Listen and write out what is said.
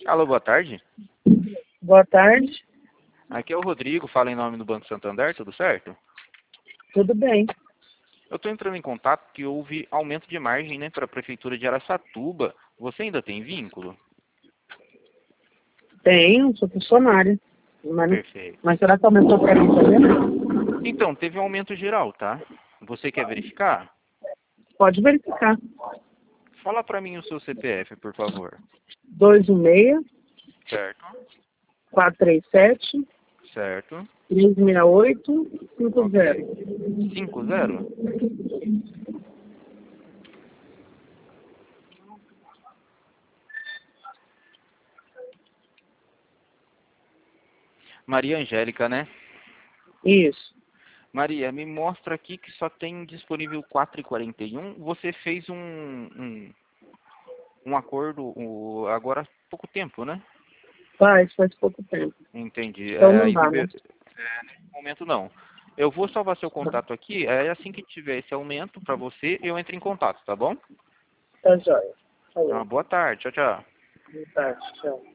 Alô, boa tarde. Boa tarde. Aqui é o Rodrigo, fala em nome do Banco Santander, tudo certo? Tudo bem? Eu estou entrando em contato porque houve aumento de margem, né, para a Prefeitura de Araçatuba. Você ainda tem vínculo? Tenho, sou funcionária. Perfeito. Mas será que aumentou para mim também? Então, teve um aumento geral, tá? Você quer verificar? Pode verificar. Fala para mim o seu CPF, por favor. 216 Certo? 437 Certo. 368 50. Ok. 50? Maria Angélica, né? Isso. Maria, me mostra aqui que só tem disponível 4,41. Você fez um acordo agora há pouco tempo, né? Faz pouco tempo. Entendi. Então não Aí dá, né? nesse momento não. Eu vou salvar seu contato aqui. Assim que tiver esse aumento para você, eu entro em contato, tá bom? Tá jóia. Uma Falou. boa tarde. Tchau, tchau. Boa tarde. Tchau.